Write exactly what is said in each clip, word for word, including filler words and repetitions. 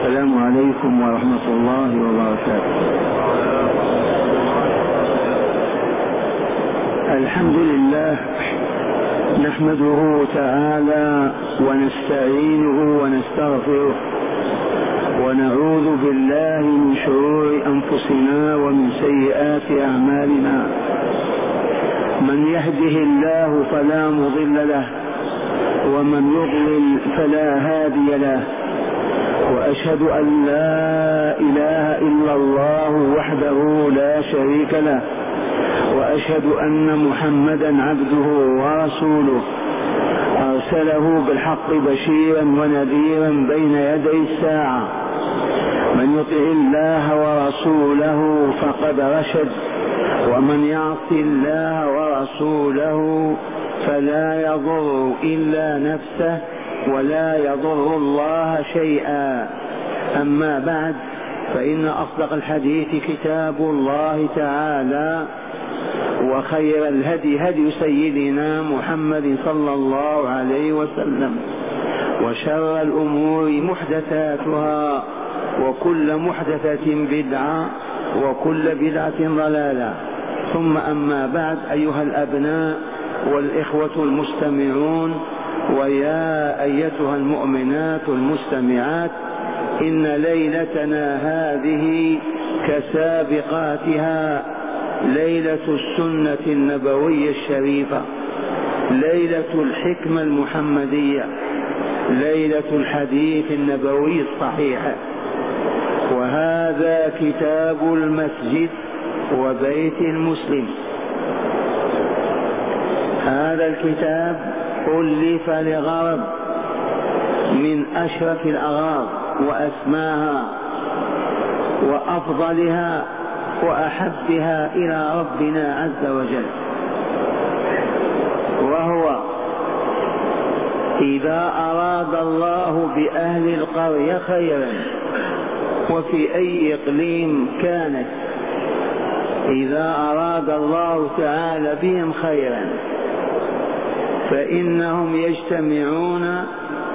السلام عليكم ورحمة الله وبركاته. الحمد لله نحمده تعالى ونستعينه ونستغفره ونعوذ بالله من شرور أنفسنا ومن سيئات أعمالنا. من يهده الله فلا مضل له ومن يضلل فلا هادي له، وأشهد أن لا إله إلا الله وحده لا شريك له، وأشهد أن محمدا عبده ورسوله أرسله بالحق بشيرا ونذيرا بين يدي الساعة. من يطع الله ورسوله فقد رشد، ومن يعص الله ورسوله فلا يضر إلا نفسه ولا يضر الله شيئا. أما بعد، فإن أصدق الحديث كتاب الله تعالى، وخير الهدي هدي سيدنا محمد صلى الله عليه وسلم، وشر الأمور محدثاتها، وكل محدثة بدعة، وكل بدعة ضلالة. ثم أما بعد، أيها الأبناء والإخوة المستمعون، ويا أيتها المؤمنات المستمعات، إن ليلتنا هذه كسابقاتها ليلة السنة النبوية الشريفة، ليلة الحكمة المحمدية، ليلة الحديث النبوي الصحيح. وهذا كتاب المسجد وبيت المسلم. هذا الكتاب ألف لغرض من أشرف الأغراض وأسماها وأفضلها وأحبها إلى ربنا عز وجل، وهو إذا أراد الله بأهل القرية خيرا وفي أي إقليم كانت، إذا أراد الله تعالى بهم خيرا فإنهم يجتمعون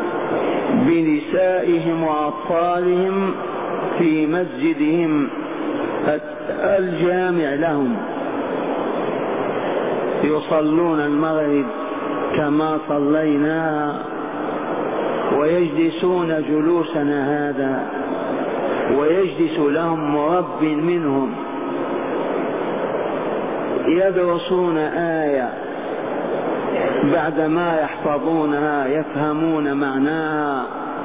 بنسائهم وأطفالهم في مسجدهم الجامع لهم، يصلون المغرب كما صليناها، ويجلسون جلوسنا هذا، ويجلس لهم مرب منهم، يدرسون آية بعدما يحفظونها يفهمون معناها،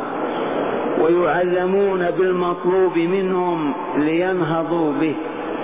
ويعلمون بالمطلوب منهم لينهضوا به.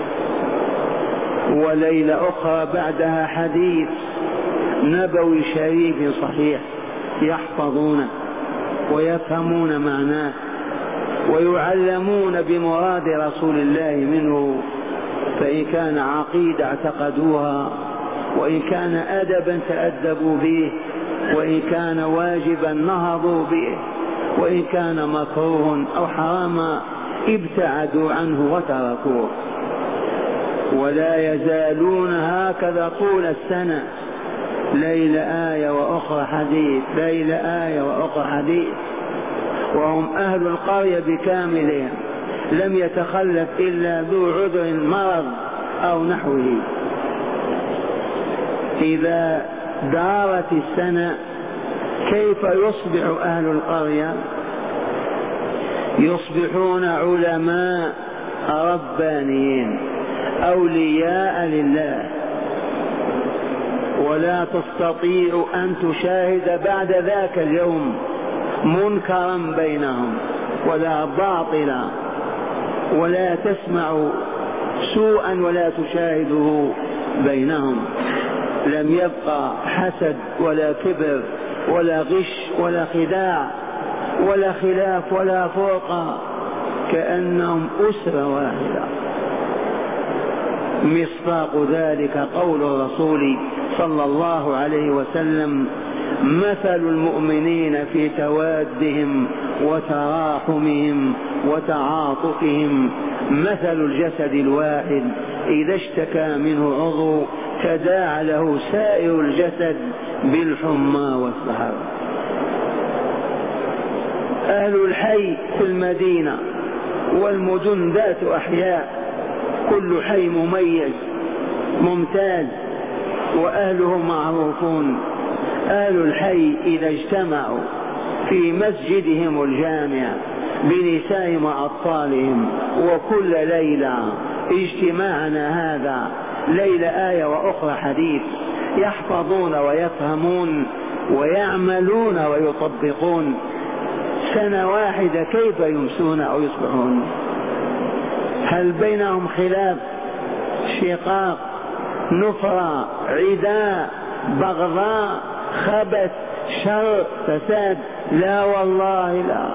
وليلة أخرى بعدها حديث نبوي شريف صحيح يحفظونه ويفهمون معناه، ويعلمون بمراد رسول الله منه، فإن كان عقيدة اعتقدوها، وإن كان أدبا تأدبوا به، وإن كان واجبا نهضوا به، وإن كان مكروه أو حراما ابتعدوا عنه وتركوه. ولا يزالون هكذا طول السنة، ليلة آية وأخرى حديث، ليلة آية وأخرى حديث، وهم أهل القرية بكاملهم، لم يتخلف إلا ذو عذر مرض أو نحوه. إذا دارت السنة كيف يصبح أهل القرية؟ يصبحون علماء ربانيين أولياء لله، ولا تستطيع أن تشاهد بعد ذاك اليوم منكرا بينهم ولا باطلا، ولا تسمع سوءا ولا تشاهده بينهم. لم يبقى حسد ولا كبر ولا غش ولا خداع ولا خلاف ولا فرقة، كأنهم أسرة واحدة. مصداق ذلك قول الرسول صلى الله عليه وسلم: مثل المؤمنين في توادهم وتراحمهم وتعاطفهم مثل الجسد الواحد إذا اشتكى منه عضو تداعى له سائر الجسد بالحمى والسهر. أهل الحي في المدينة والمدن ذات أحياء، كل حي مميز ممتاز وأهله معروفون. أهل الحي إذا اجتمعوا في مسجدهم الجامع بنسائهم وأطفالهم وكل ليلة اجتماعنا هذا ليلة آية وأخرى حديث، يحفظون ويفهمون ويعملون ويطبقون، سنة واحدة كيف يمسون أو يصبحون؟ هل بينهم خلاف، شقاق، نفرة، عداء، بغضاء، خبث، شر، فساد؟ لا والله لا،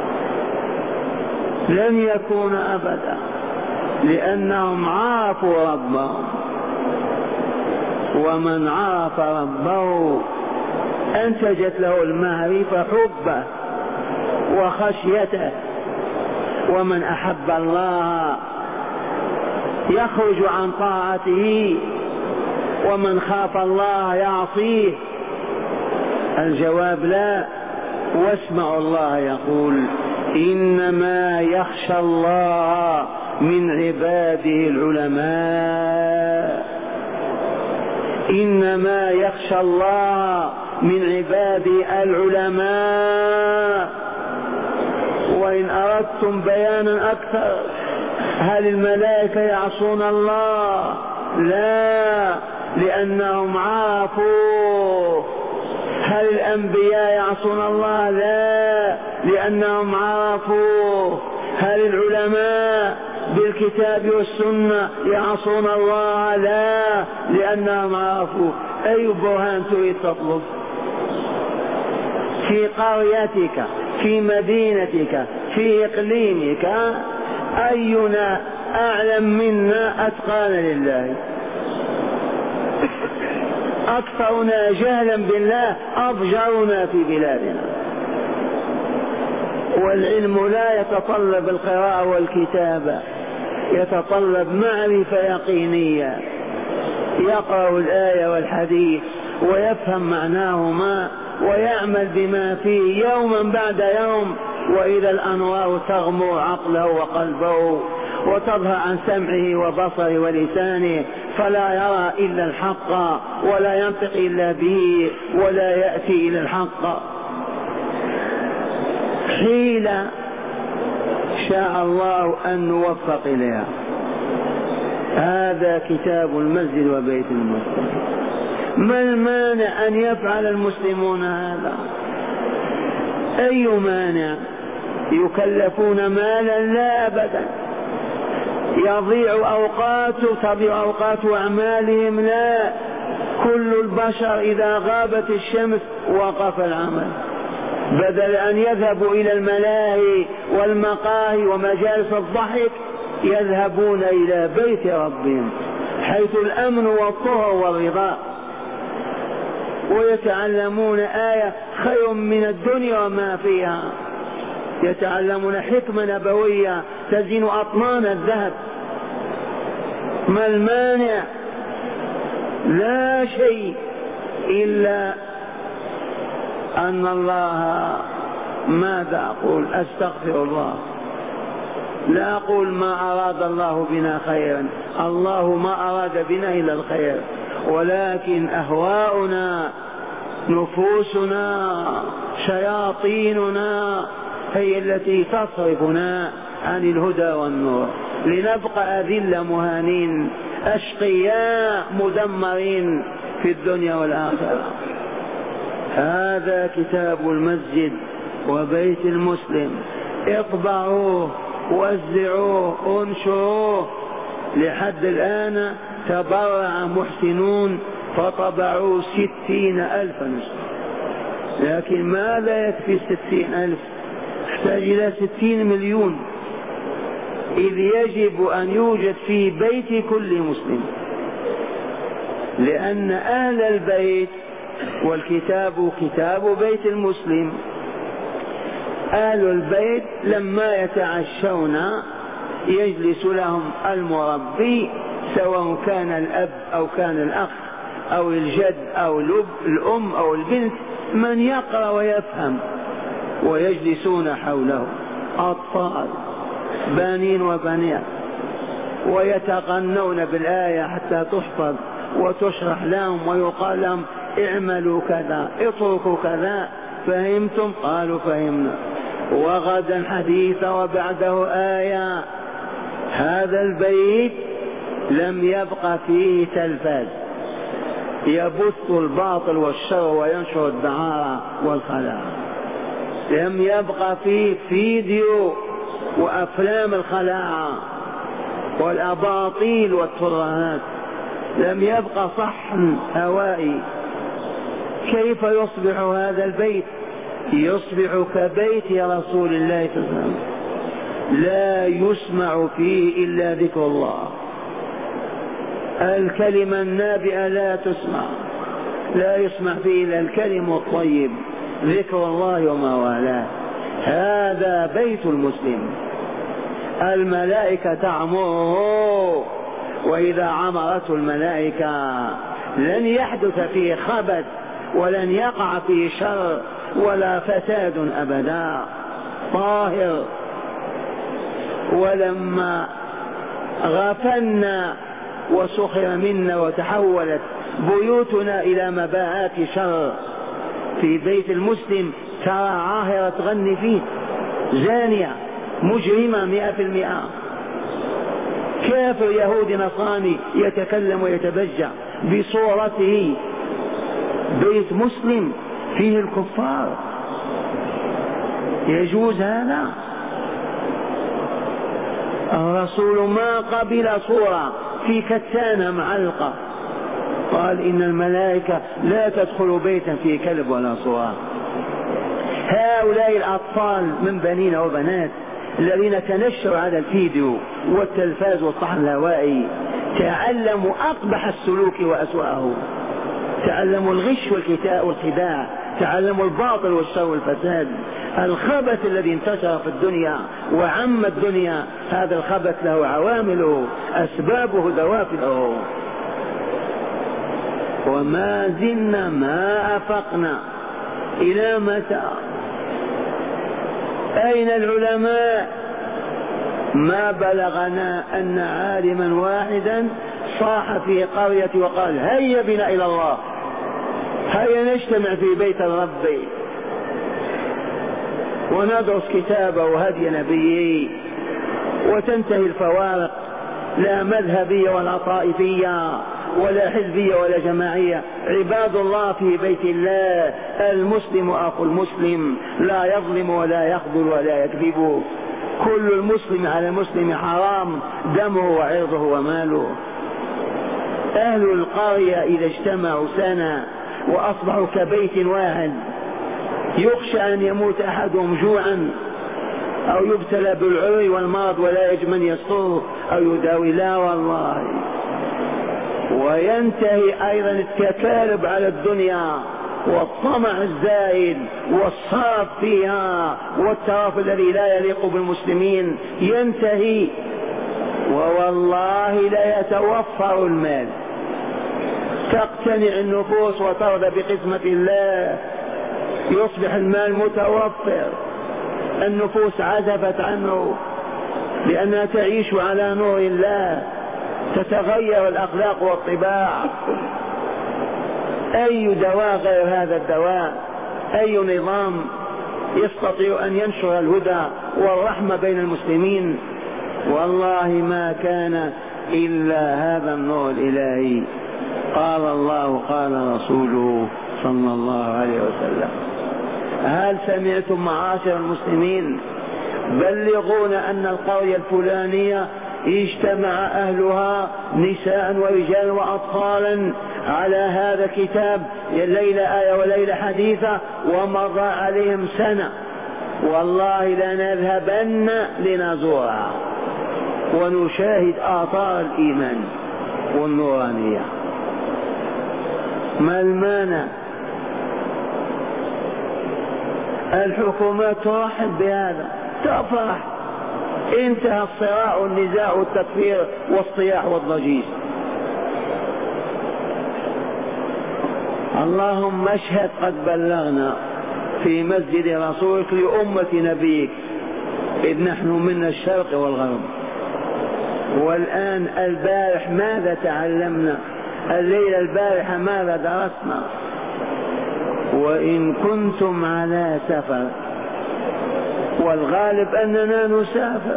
لن يكون أبدا، لأنهم عرفوا ربهم، ومن عرف ربه أنتجت له المعرفة حبه وخشيته، ومن أحب الله يخرج عن طاعته، ومن خاف الله يعصيه. الجواب لا. واسمعوا الله يقول إنما يخشى الله من عباده العلماء، إنما يخشى الله من عباده العلماء. وإن أردتم بيانا أكثر، هل الملائكة يعصون الله؟ لا، لأنهم عرفوا. هل الأنبياء يعصون الله؟ لا، لأنهم عرفوا. هل العلماء بالكتاب والسنة يعصون الله؟ لا، لأنهم عرفوا. أي برهان تريد تطلب؟ في قريتك، في مدينتك، في إقليمك، أينا أعلم منا أتقانا لله؟ أكثرنا جهلا بالله أضجرنا في بلادنا. والعلم لا يتطلب القراءة والكتابة، يتطلب معرفة يقينية، يقرأ الآية والحديث ويفهم معناهما ويعمل بما فيه يوما بعد يوم. وإذا الأنوار تغمر عقله وقلبه وتظهر عن سمعه وبصره ولسانه، فلا يرى إلا الحق ولا ينطق إلا به ولا يأتي إلى الحق. حيلة شاء الله أن نوفق إليها. هذا كتاب المسجد وبيت المسجد. ما المانع أن يفعل المسلمون هذا؟ أي مانع؟ يكلفون مالا؟ لا أبدا. يضيع أوقاته، تضيع أوقات أعمالهم؟ لا. كل البشر إذا غابت الشمس وقف العمل، بدل أن يذهبوا إلى الملاهي والمقاهي ومجالس الضحك يذهبون إلى بيت ربهم حيث الأمن والطهر والرضا، ويتعلمون آية خير من الدنيا وما فيها، يتعلمون حكمة نبوية تزين أطنان الذهب. ما المانع؟ لا شيء، إلا أن الله، ماذا أقول؟ أستغفر الله. لا أقول ما أراد الله بنا خيرا، الله ما أراد بنا إلا الخير، ولكن أهواؤنا، نفوسنا، شياطيننا هي التي تصرفنا عن الهدى والنور، لنبقى أذل مهانين أشقياء مدمرين في الدنيا والآخرة. هذا كتاب المسجد وبيت المسلم، اطبعوه، وزعوه، انشروه. لحد الآن تبرع محسنون فطبعوا ستين ألف نسخة، لكن ماذا يكفي ستين ألف؟ يحتاج إلى ستين مليون، إذ يجب أن يوجد في بيت كل مسلم، لأن أهل البيت، والكتاب كتاب بيت المسلم، أهل البيت لما يتعشون يجلس لهم المربي، سواء كان الأب أو كان الأخ أو الجد أو الأب الأم أو البنت، من يقرأ ويفهم ويجلسون حوله أطفال بنين وبنات ويتغنون بالآية حتى تحفظ وتشرح لهم ويقال لهم اعملوا كذا اتركوا كذا، فهمتم؟ قالوا فهمنا. وغدا حديث وبعده آية. هذا البيت لم يبق فيه تلفاز يبث الباطل والشر وينشر الدعارة والخلاء، لم يبق فيه فيديو وأفلام الخلاعة والأباطيل والترهات، لم يبق صحن هوائي. كيف يصبح هذا البيت؟ يصبح كبيت رسول الله صلى الله عليه وسلم، لا يسمع فيه إلا ذكر الله، الكلمة النابئة لا تسمع، لا يسمع فيه إلا الكلم الطيب ذكر الله وما والاه. هذا بيت المسلم، الملائكة تعمره، وإذا عمرته الملائكة لن يحدث فيه خبث ولن يقع فيه شر ولا فساد أبدا، طاهر. ولما غفلنا وسخر منا وتحولت بيوتنا إلى مباهات شر، في بيت المسلم ترى عاهرة تغني فيه، زانية مجرمة مئة في المئة، كافر يهودي نصراني يتكلم ويتبجع بصورته. بيت مسلم فيه الكفار، يجوز هذا؟ الرسول ما قبل صورة في كتانة معلقة، قال إن الملائكة لا تدخل بيتا فيه كلب ولا صورة. هؤلاء الأطفال من بنين وبنات الذين تنشروا على الفيديو والتلفاز والصحن الهوائي تعلموا أقبح السلوك وأسوأه، تعلموا الغش والخداع، تعلموا الباطل والشر والفساد، الخبث الذي انتشر في الدنيا وعم الدنيا. هذا الخبث له عوامله، أسبابه، دوافعه. وما زلنا ما أفقنا. إلى متى؟ أين العلماء؟ ما بلغنا أن عالما واحدا صاح في قرية وقال هيا بنا إلى الله، هيا نجتمع في بيت الرب وندرس كتابه وهدي نبيه، وتنتهي الفوارق، لا مذهبية ولا طائفية ولا حزبية ولا جماعية. عباد الله في بيت الله، المسلم أخو المسلم، لا يظلم ولا يخذل ولا يكذب، كل المسلم على المسلم حرام دمه وعرضه وماله. أهل القرية إذا اجتمعوا سنة وأصبحوا كبيت واحد، يخشى أن يموت أحدهم جوعا أو يبتلى بالعري والمرض ولا يجد من يصوره أو يداوي، لا والله. وينتهي أيضا التكالب على الدنيا والطمع الزائد والصرف فيها والترف الذي لا يليق بالمسلمين، ينتهي. ووالله لا يتوفر المال، تقتنع النفوس وترضى بقسمة الله، يصبح المال متوفر، النفوس عزفت عنه لأنها تعيش على نور الله، تتغير الأخلاق والطباع. أي دواء غير هذا الدواء؟ أي نظام يستطيع أن ينشر الهدى والرحمة بين المسلمين؟ والله ما كان إلا هذا النور الإلهي. قال الله قال رسوله صلى الله عليه وسلم. هل سمعتم معاشر المسلمين؟ بلغونا أن القرية الفلانية اجتمع أهلها نساء ورجال وأطفالا على هذا الكتاب، ليلة آية وليلة حديثة، ومضى عليهم سنة، والله لنذهبن لنزورها ونشاهد آثار الإيمان والنورانية. ما المانع؟ الحكومات ترحب بهذا، تفرح، انتهى الصراع والنزاع والتكفير والصياح والضجيج. اللهم اشهد قد بلغنا في مسجد رسولك لأمة نبيك، إذ نحن من الشرق والغرب. والآن البارح ماذا تعلمنا؟ الليلة البارحة ماذا درسنا؟ وإن كنتم على سفر، والغالب أننا نسافر،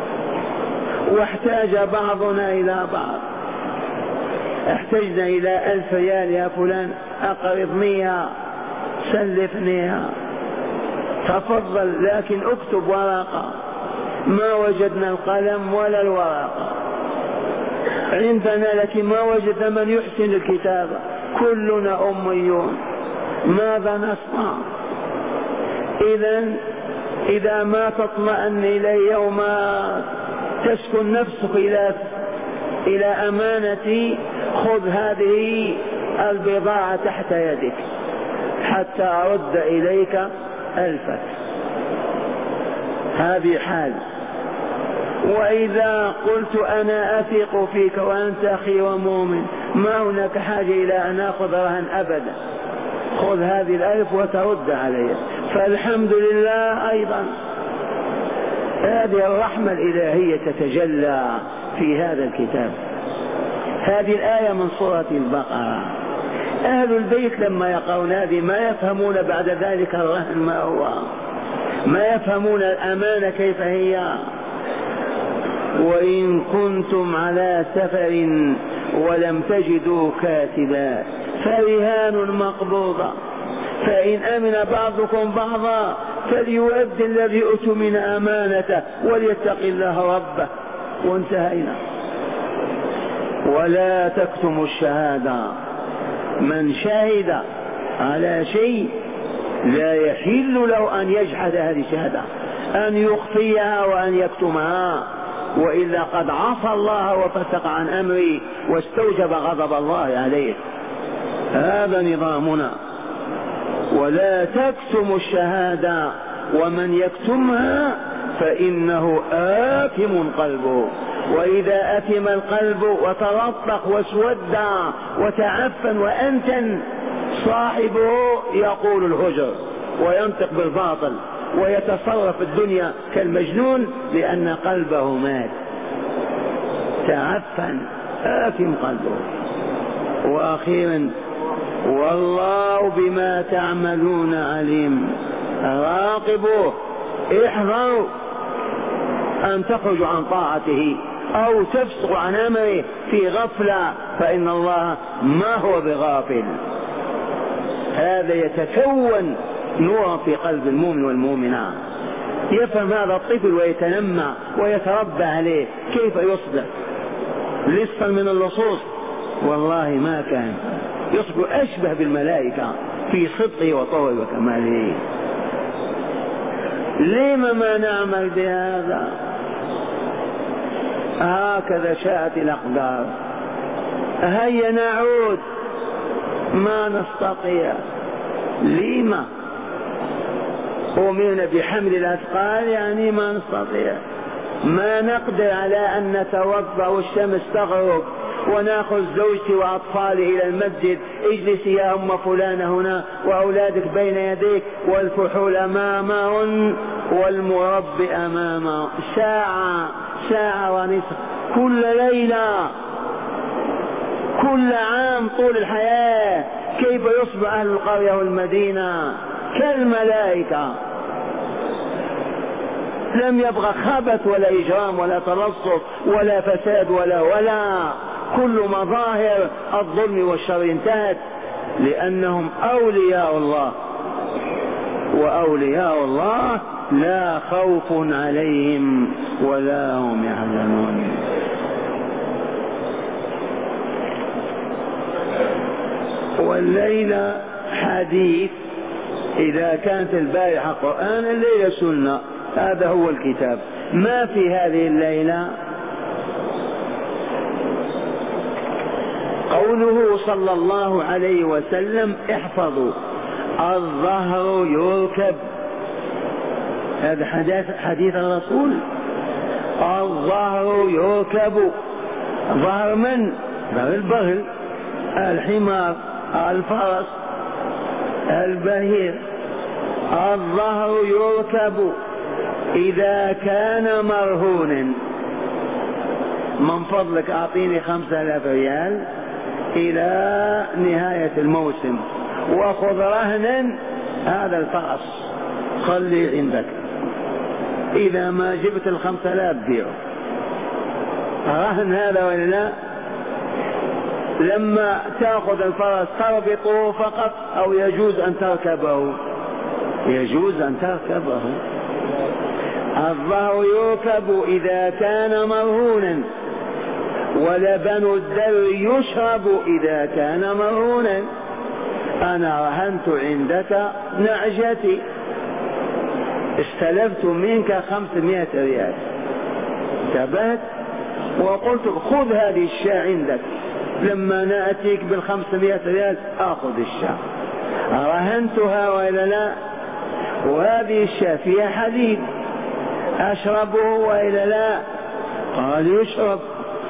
واحتاج بعضنا إلى بعض. احتجنا إلى ألف ريال، يا فلان أقرضنيها، سلفنيها، تفضل، لكن اكتب ورقة. ما وجدنا القلم ولا الورقة عندنا، لكن ما وجدنا من يحسن الكتابة، كلنا أميون، ماذا نصنع؟ إذن إذا ما تطمئن إلي وما تسكن نفسك إلى إلى أمانتي، خذ هذه البضاعة تحت يدك حتى أرد إليك ألفك. هذه حال. وإذا قلت أنا أثق فيك وأنت أخي ومؤمن، ما هناك حاجة إلى أن أخذ رهن أبدا، خذ هذه الألف وترد علي، فالحمد لله. أيضا هذه الرحمة الإلهية تتجلى في هذا الكتاب. هذه الآية من سورة البقرة. أهل البيت لما يقرؤون هذه ما يفهمون بعد ذلك الرهن ما هو، ما يفهمون الأمانة كيف هي. وإن كنتم على سفر ولم تجدوا كاتبا فرهان مقبوضة، فإن أمن بعضكم بعضا فليؤدي الذي أؤتمن أمانته وليتق الله ربه، وانتهينا. ولا تكتموا الشهادة. من شهد على شيء لا يحل له أن يجحد هذه الشهادة، أن يخفيها وأن يكتمها، وإلا قد عصى الله وفسق عن أمره واستوجب غضب الله عليه. هذا نظامنا. ولا تكتموا الشهادة ومن يكتمها فإنه آثم قلبه. وإذا أثم القلب وترطق واسود وتعفن وأنتن، صاحبه يقول الهجر وينطق بالباطل ويتصرف الدنيا كالمجنون لأن قلبه مات، تعفن، آثم قلبه. وأخيرا والله بما تعملون عليم. راقبوه، احذروا أن تخرجوا عن طاعته أو تفسقوا عن أمره في غفلة، فإن الله ما هو بغافل. هذا يتكون نورا في قلب المؤمن والمؤمنة، يفهم هذا الطفل ويتنمى ويتربى عليه كيف يصبح لصا من اللصوص. والله ما كان، يصبح أشبه بالملائكة في صدقه وطوله وكماله. لما ما نعمل بهذا؟ هكذا شاءت الأقدار. هيا نعود، ما نستطيع. لما؟ أمرنا بحمل الأثقال، يعني ما نستطيع، ما نقدر على أن نتوضأ والشمس تغرب وناخذ زوجتي وأطفالي إلى المسجد، اجلسي يا أم فلان هنا وأولادك بين يديك، والفحول أمامهن والمربي أمامه، ساعة ساعة ونصف كل ليلة، كل عام طول الحياة. كيف يصبح أهل القرية والمدينة كالملائكة؟ لم يبغى خبث ولا إجرام ولا تلصق ولا فساد ولا ولا كل مظاهر الظلم والشر انتهت، لأنهم أولياء الله، وأولياء الله لا خوف عليهم ولا هم يحزنون. والليلة حديث، إذا كانت البارحة قرآن الليلة سنة، هذا هو الكتاب. ما في هذه الليلة قوله صلى الله عليه وسلم احفظوا الظهر يركب. هذا حديث, حديث الرسول. الظهر يركب. ظهر من؟ ظهر البغل، الحمار، الفرس، البهير. الظهر يركب إذا كان مرهونا. من فضلك أعطيني خمسة آلاف ريال إلى نهاية الموسم وخذ رهنا هذا الفرس خليه عندك، إذا ما جبت الخمسة آلاف بيعه. رهن هذا ولا لا؟ لما تأخذ الفرس تربطه فقط أو يجوز أن تركبه؟ يجوز أن تركبه. الظهر يركب إذا كان مرهونا، ولبن الدر يشرب إذا كان مرهونا. أنا رهنت عندك نعجتي، استلفت منك خمسمائة ريال، انتبهت وقلت خذ هذه الشاة عندك، لما نأتيك بالخمسمائة ريال آخذ الشاة. رهنتها وإلا لا؟ وهذه الشاة فيها حليب أشربه وإلا لا؟ قال يشرب.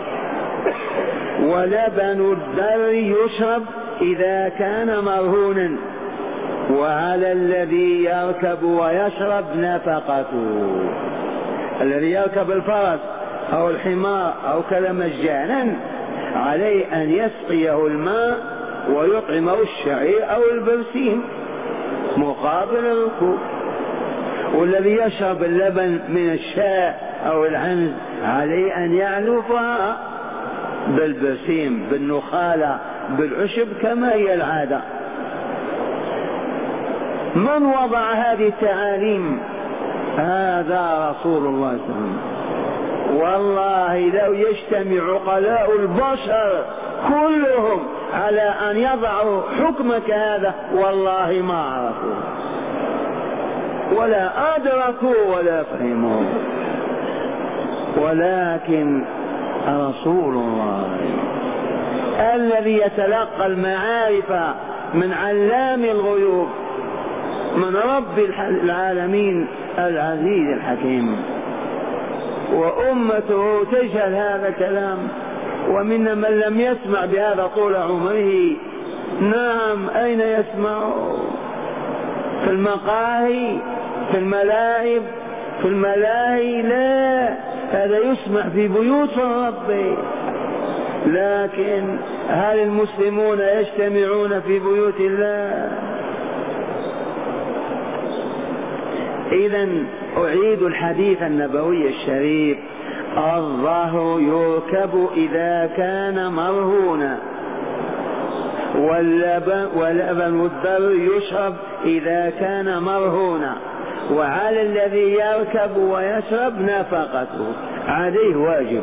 ولبن الدر يشرب إذا كان مرهونا، وعلى الذي يركب ويشرب نفقته. الذي يركب الفرس أو الحمار أو كذا مجانا عليه أن يسقيه الماء ويطعمه الشعير أو البرسيم مقابل الركوب. والذي يشرب اللبن من الشاة أو العنز عليه أن يعلفها بالبرسيم بالنخالة بالعشب كما هي العادة. من وضع هذه التعاليم؟ هذا رسول الله صلى الله عليه وسلم. والله لو يجتمع عقلاء البشر كلهم على أن يضعوا حكمك هذا والله ما عرفوا ولا أدركوا ولا فهموا، ولكن رسول الله الذي يتلقى المعارف من علام الغيوب من رب العالمين العزيز الحكيم، وأمته تجهل هذا الكلام. ومن من لم يسمع بهذا طول عمره. نعم، أين يسمع؟ في المقاهي، في الملاعب، في الملاهي؟ لا، هذا يسمع في بيوت الرب. لكن هل المسلمون يجتمعون في بيوت الله؟ إذن أعيد الحديث النبوي الشريف: الظهر يركب إذا كان مرهونا، واللبن, واللبن الدر يشرب إذا كان مرهونا، وعلى الذي يركب ويشرب نفقته، عليه واجب.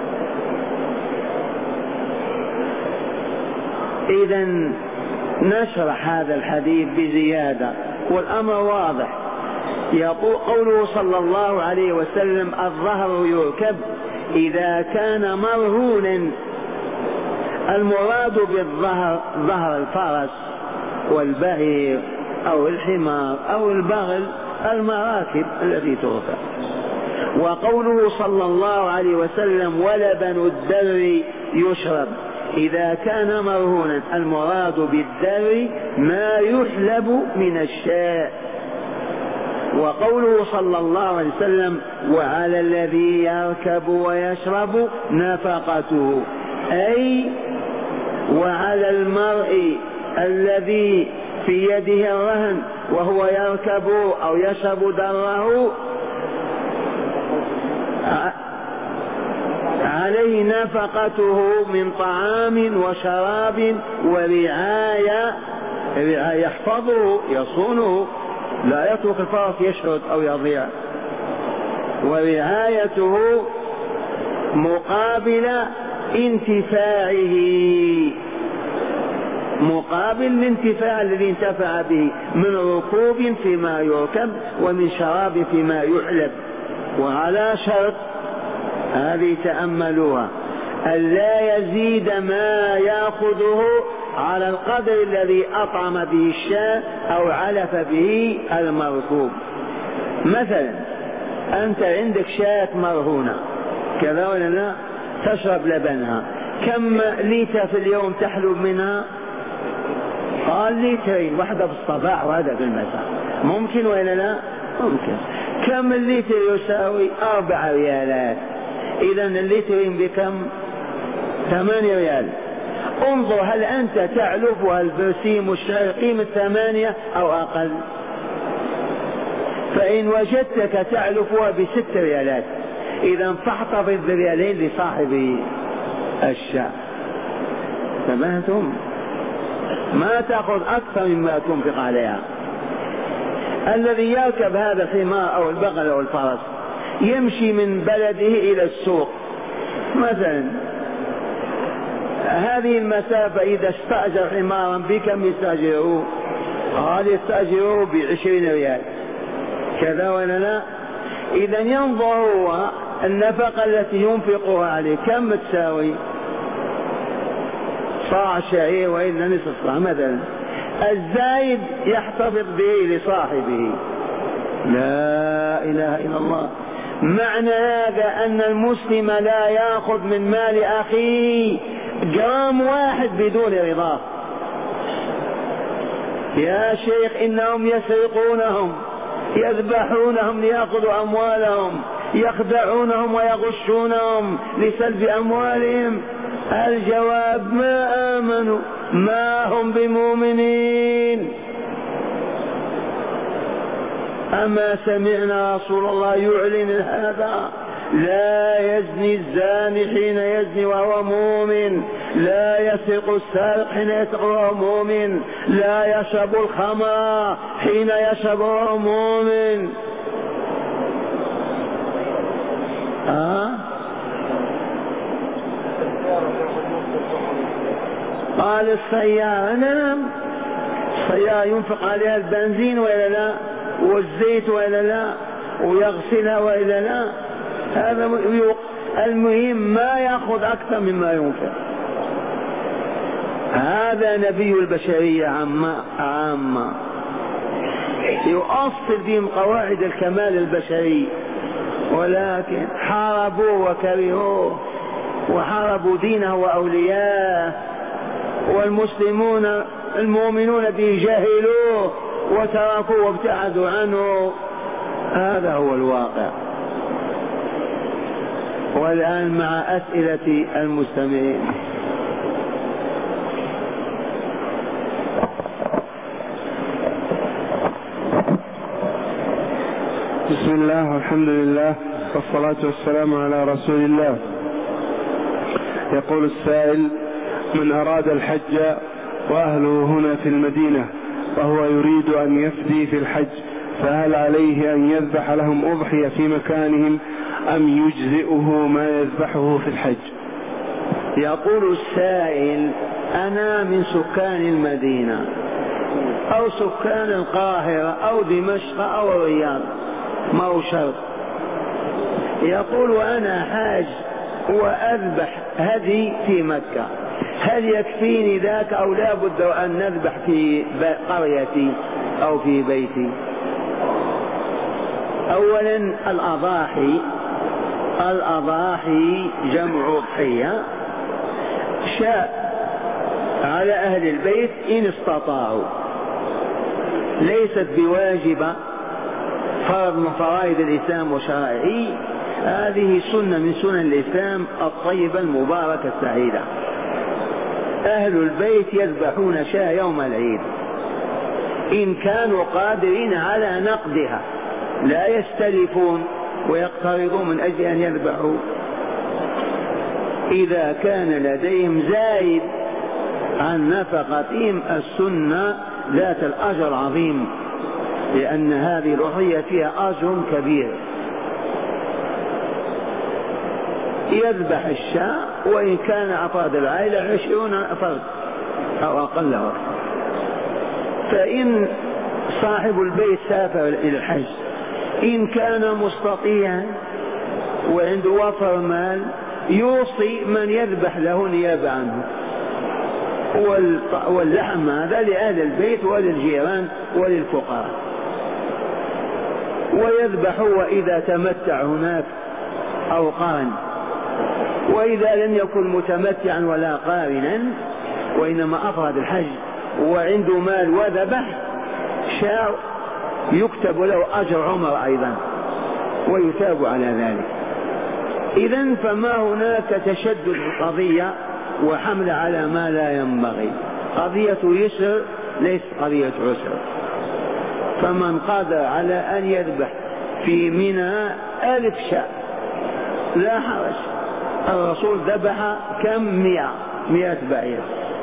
إذن نشرح هذا الحديث بزيادة والأمر واضح. يقول قوله صلى الله عليه وسلم: الظهر يركب إذا كان مرهونا. المراد بالظهر ظهر الفرس والبعير أو الحمار أو البغل، المراكب التي تركب. وقوله صلى الله عليه وسلم: ولبن الدر يشرب إذا كان مرهونا، المراد بالدر ما يحلب من الشاة. وقوله صلى الله عليه وسلم: وعلى الذي يركب ويشرب نفقته، أي وعلى المرء الذي في يده الرهن وهو يركب أو يشرب دره عليه نفقته من طعام وشراب ورعاية، يحفظه يصونه، لا يترك الفرس يشرد أو يضيع، ورعايته مقابل انتفاعه، مقابل الانتفاع الذي انتفع به من ركوب فيما يركب ومن شراب فيما يحلب. وعلى شرط، هذه تأملوها، ألا يزيد ما يأخذه على القدر الذي أطعم به الشاة أو علف به المركوب. مثلا أنت عندك شاة مرهونة كذا ولا لا؟ تشرب لبنها، كم لتر في اليوم تحلب منها؟ قال لترين، واحدة في الصباح وهذا في المساء، ممكن ولا لا؟ ممكن. كم اللتر يساوي؟ أربع ريالات. إذا اللترين بكم؟ ثمانية ريال. انظر هل أنت تعلف والبرسيم والشعر قيمة ثمانية أو أقل؟ فإن وجدتك تعلفها بست ريالات، إذا فاحتفظ بريالين لصاحب الشاة. تمام؟ ما تأخذ أكثر مما تنفق عليها. الذي يركب هذا الحمار أو البغل أو الفرس يمشي من بلده إلى السوق مثلا، هذه المسافة إذا استأجر حمارا بكم يستأجره؟ قال يستأجره بعشرين ريال، كذا ولا لا؟ إذا ينظر هو النفقة التي ينفقها عليه كم تساوي؟ صاع شعير وإلا نصف صاع مثلا، الزايد يحتفظ به لصاحبه. لا إله إلا الله. معنى هذا أن المسلم لا يأخذ من مال أخيه جرام واحد بدون رضاه. يا شيخ إنهم يسرقونهم، يذبحونهم ليأخذوا أموالهم، يخدعونهم ويغشونهم لسلب أموالهم. الجواب ما آمنوا، ما هم بمؤمنين. أما سمعنا رسول الله يعلن هذا؟ لا يزني الزاني حين يزني وهو مؤمن، لا يسرق السارق حين يسرق وهو مؤمن، لا يشرب الخمر حين يشرب وهو مؤمن. آه؟ قال السيارة، نعم السيارة ينفق عليها البنزين ولا لا، والزيت ولا لا، ويغسلها ولا لا. هذا المهم ما يأخذ أكثر مما ينفق. هذا نبي البشرية عامة عامة يؤصل بهم قواعد الكمال البشري، ولكن حاربوه وكرهوه وحاربوا دينه وأولياءه، والمسلمون المؤمنون به جهلوه وتركوه وابتعدوا عنه. هذا هو الواقع. والآن مع أسئلة المستمعين. بسم الله والحمد لله والصلاة والسلام على رسول الله. يقول السائل: من أراد الحج وأهله هنا في المدينة وهو يريد أن يفدي في الحج، فهل عليه أن يذبح لهم أضحية في مكانهم أم يجزئه ما يذبحه في الحج؟ يقول السائل: أنا من سكان المدينة أو سكان القاهرة أو دمشق أو الرياض، ما هو شرط. يقول: أنا حاج وأذبح هدي في مكة، هل يكفيني ذاك أو لا بد أن نذبح في قريتي أو في بيتي؟ أولا الأضاحي الأضاحي جمع أضحية، شاء على أهل البيت إن استطاعوا، ليست بواجبة، فرض من فرائض الإسلام وشرائعه، هذه سنة من سنن الإسلام الطيبة المباركة السعيدة. أهل البيت يذبحون شاة يوم العيد إن كانوا قادرين على نقدها، لا يستلفون ويقترضون من أجل أن يذبحوا. إذا كان لديهم زايد عن نفقتهم السنة ذات الأجر عظيم، لأن هذه الأضحية فيها أجر كبير. يذبح الشاة وإن كان أفراد العائلة عشرون فرد أو أقل وقت. فإن صاحب البيت سافر إلى الحج إن كان مستطيعا وعنده وفر مال يوصي من يذبح له نيابة عنه، واللحم هذا لأهل البيت وللجيران وللفقراء، ويذبح وإذا تمتع هناك أو قارن. وإذا لم يكن متمتعا ولا قارنا وإنما أفرد الحج وعنده مال وذبح شاء يكتب له أجر عمر أيضا ويثاب على ذلك. إذن فما هناك تشدد القضية وحمل على ما لا ينبغي، قضية يسر ليس قضية عسر. فمن قادر على أن يذبح في منى ألف شاء لا حرج. الرسول ذبح كم؟ مئة مئة بعير.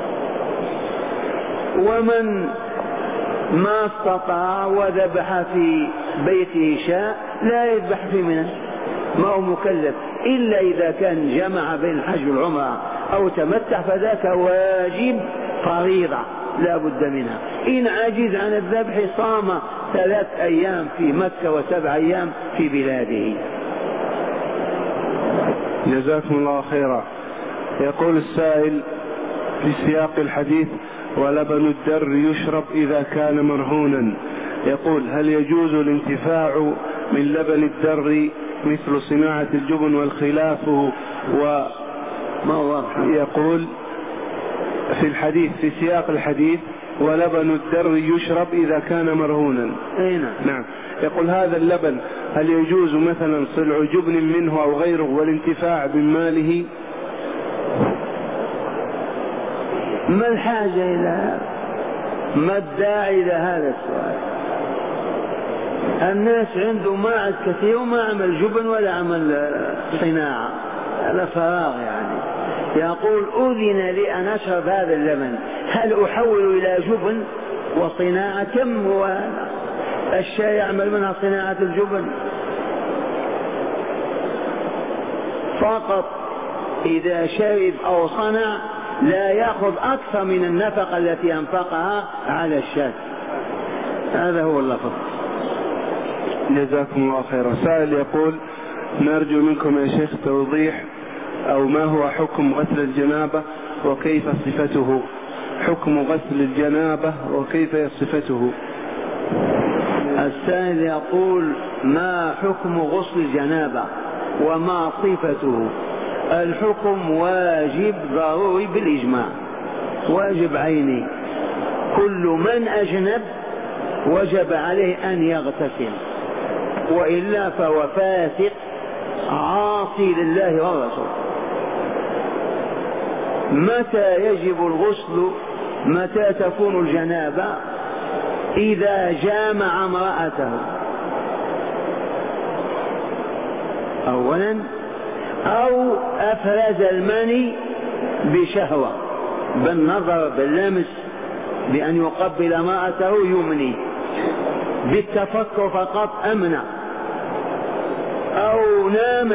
ومن ما استطاع وذبح في بيته شاء لا يذبح في منى، ما هو مكلف إلا إذا كان جمع بين الحج والعمرة أو تمتع، فذاك واجب فريضة لا بد منها. إن عجز عن الذبح صام ثلاث أيام في مكة وسبع أيام في بلاده. جزاكم الله خيرا. يقول السائل في سياق الحديث: ولبن الدر يشرب إذا كان مرهونا، يقول: هل يجوز الانتفاع من لبن الدر مثل صناعة الجبن والخلاف؟ وما واضح. يقول في الحديث في سياق الحديث: ولبن الدر يشرب إذا كان مرهونا. أين؟ نعم. يقول: هذا اللبن هل يجوز مثلا صلع جبن منه أو غيره والانتفاع بماله؟ ما الحاجة إلى هذا؟ ما الداعي إلى هذا السؤال؟ الناس عنده ماعز كثير وما عمل جبن ولا عمل صناعة، هذا فراغ يعني. يقول: أذن لي أن أشرب هذا اللبن، هل أحول إلى جبن وصناعة؟ كم هو هذا؟ الشاي يعمل منها صناعة الجبن فقط. إذا شرب أو صنع لا يأخذ أكثر من النفقة التي أنفقها على الشاة. هذا هو اللفظ. جزاكم الله خيرا. سائل يقول: نرجو منكم يا شيخ توضيح أو ما هو حكم غسل الجنابة وكيف صفته؟ حكم غسل الجنابة وكيف صفته؟ السائل يقول: ما حكم غسل الجنابة وما صفته؟ الحكم واجب ضروري بالإجماع، واجب عيني. كل من أجنب وجب عليه أن يغتسل، وإلا فهو فاسق عاصي لله والرسول. متى يجب الغسل؟ متى تكون الجنابة؟ إذا جامع امرأته أولا، أو أفرز المني بشهوة، بالنظر باللمس، بأن يقبل امرأته يمني، بالتفكر فقط أمنع، أو نام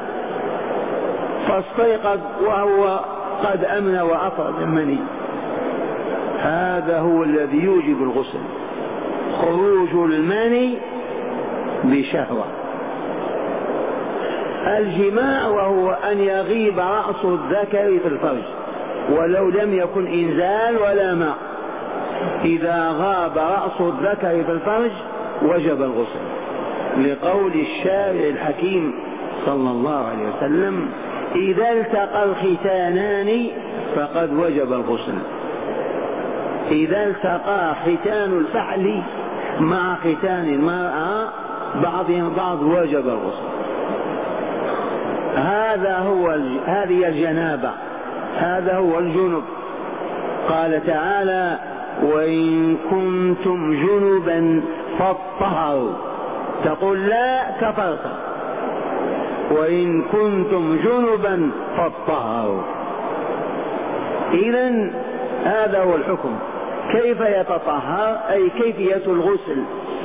فاستيقظ وهو قد أمن وأفرز المني. هذا هو الذي يوجب الغسل، خروج المني بشهوة. الجماع وهو أن يغيب رأس الذكر في الفرج ولو لم يكن إنزال ولا ماء. إذا غاب رأس الذكر في الفرج وجب الغسل، لقول الشارع الحكيم صلى الله عليه وسلم: إذا التقى الختانان فقد وجب الغسل. إذا التقى ختان الفحل مع ختان المرأة بعضهم بعض وجب الغسل. هذا هو هذه الجنابة، هذا هو الجنب. قال تعالى: وإن كنتم جنبا فاطهروا. تقول: لا كفرت. وإن كنتم جنبا فاطهروا. إذن هذا هو الحكم. كيف يتطهر؟ أي كيفية الغسل.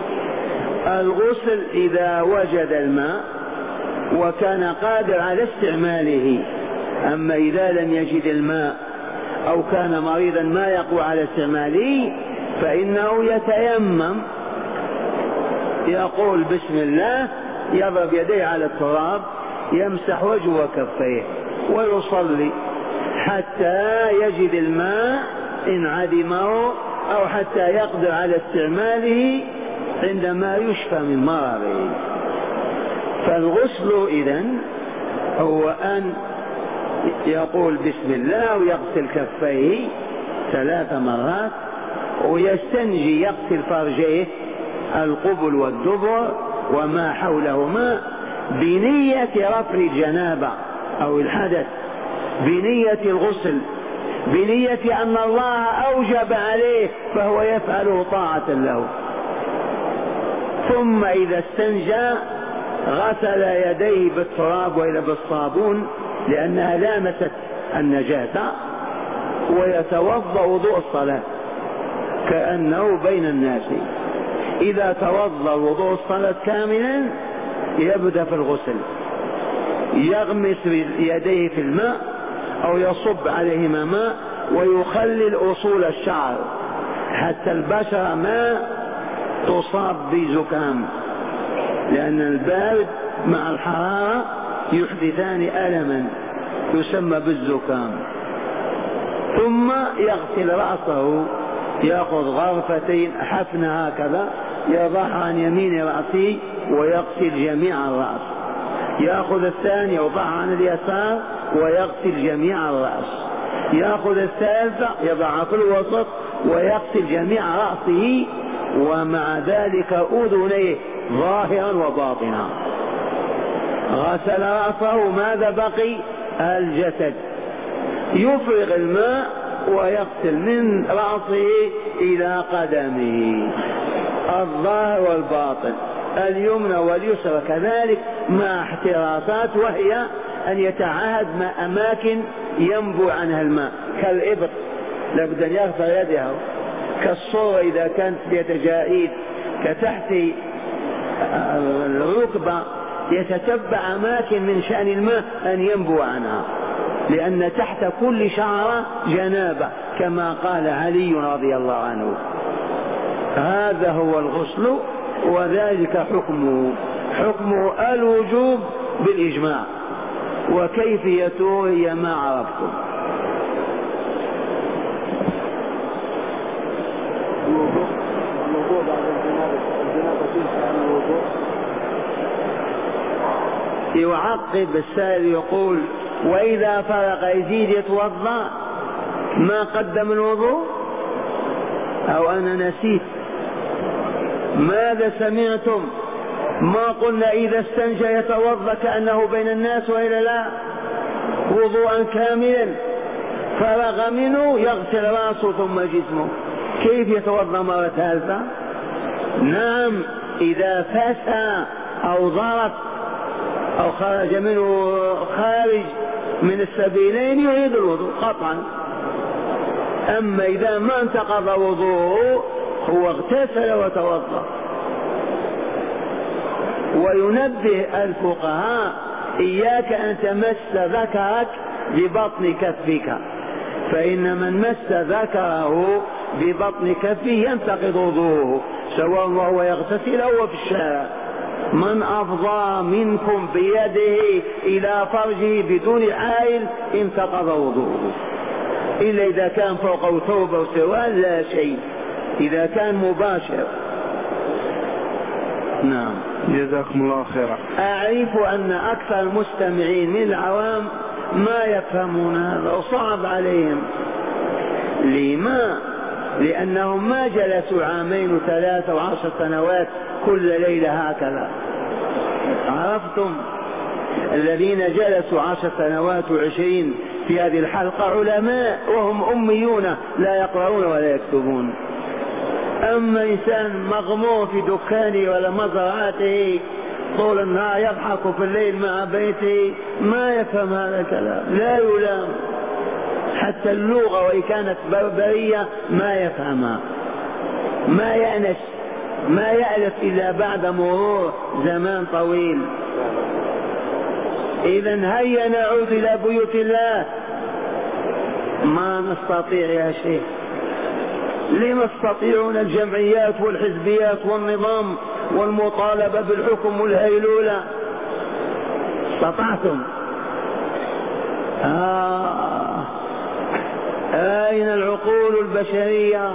الغسل إذا وجد الماء وكان قادر على استعماله. أما إذا لم يجد الماء أو كان مريضا ما يقوى على استعماله فإنه يتيمم، يقول بسم الله، يضرب يديه على التراب، يمسح وجهه وكفيه ويصلي حتى يجد الماء إن عدمه، أو حتى يقدر على استعماله عندما يشفى من مرضه. فالغسل إذن هو أن يقول بسم الله ويغسل كفيه ثلاث مرات ويستنجي يغسل فرجيه القبل والدبر وما حولهما بنية رفع الجنابة أو الحدث، بنية الغسل، بنية أن الله أوجب عليه فهو يفعله طاعة له. ثم إذا استنجى غسل يديه بالتراب وإلى بالصابون لأنها لامست النجاسة، ويتوضأ وضوء الصلاة كأنه بين الناس. إذا توضأ وضوء الصلاة كاملا يبدأ في الغسل، يغمس يديه في الماء أو يصب عليهما ماء ويخلل أصول الشعر حتى البشرة ما تصاب بزكام، لأن البارد مع الحرارة يحدثان ألما يسمى بالزكام. ثم يغسل رأسه، يأخذ غرفتين حفنة هكذا يضعها عن يمين رأسه ويغسل جميع الرأس، يأخذ الثاني يوضعها عن اليسار ويغسل جميع الرأس، يأخذ الثالثة يضعها في الوسط ويغسل جميع رأسه، ومع ذلك أذنيه ظاهرا وباطنا. غسل رأسه، ماذا بقي؟ الجسد. يفرغ الماء ويغسل من رأسه إلى قدمه الظاهر والباطن، اليمنى واليسرى كذلك مع احترازات، وهي أن يتعاهد مع أماكن ينبع عنها الماء كالإبط لابد أن يغسل يده، كالصورة إذا كانت يتجاهد، كتحت الركبة يتتبع أماكن من شأن الماء أن ينبع عنها، لأن تحت كل شعرة جنابة كما قال علي رضي الله عنه. هذا هو الغسل، وذلك حكمه حكمه الوجوب بالإجماع، وكيفيته هي ما عرفتم. الوضوء بعد الجنابة، الجنابة تنشأ عن الوضوء. يعقب السائل يقول: وإذا فرغ يزيد يتوضأ، ما قدم الوضوء؟ أو أنا نسيت؟ ماذا سمعتم؟ ما قلنا إذا استنجى يتوضأ كأنه بين الناس وإلا لا؟ وضوءا كاملا، فرغ منه يغسل رأسه ثم جسمه. كيف يتوضأ مرة ثالثة؟ نعم، إذا فسى أو ضرب أو خرج منه خارج من السبيلين يعيد الوضوء قطعا. أما إذا ما انتقض وضوءه هو اغتسل وتوضأ. وينبه الفقهاء: إياك أن تمس ذكرك ببطن كفك، فإن من مس ذكره ببطن كفه ينتقض وضوءه سواء وهو يغتسل أو في الشارع. من أفضى منكم بيده إلى فرجه بدون حائل انتقض وضوءه، إلا إذا كان فوقه ثوب أو سوال لا شيء، إذا كان مباشر. نعم، جزاكم الله خيرا. أعرف أن أكثر المستمعين من العوام ما يفهمون هذا وصعب عليهم. لما؟ لأنهم ما جلسوا عامين وثلاثة وعشر سنوات كل ليلة هكذا. عرفتم؟ الذين جلسوا عشر سنوات وعشرين في هذه الحلقة علماء وهم أميون لا يقرؤون ولا يكتبون. أما إنسان مغمور في دكانه ولا مزرعته طول النهار يضحك في الليل مع بيته ما يفهم هذا الكلام، لا يلام. حتى اللغة وإن كانت بربرية ما يفهمها، ما يأنس، ما يألف إلا بعد مرور زمان طويل. إذن هيا نعود إلى بيوت الله. ما نستطيع يا شيخ. لما تستطيعون الجمعيات والحزبيات والنظام والمطالبة بالحكم والهيلولة؟ استطعتم؟ آه. أين العقول البشرية؟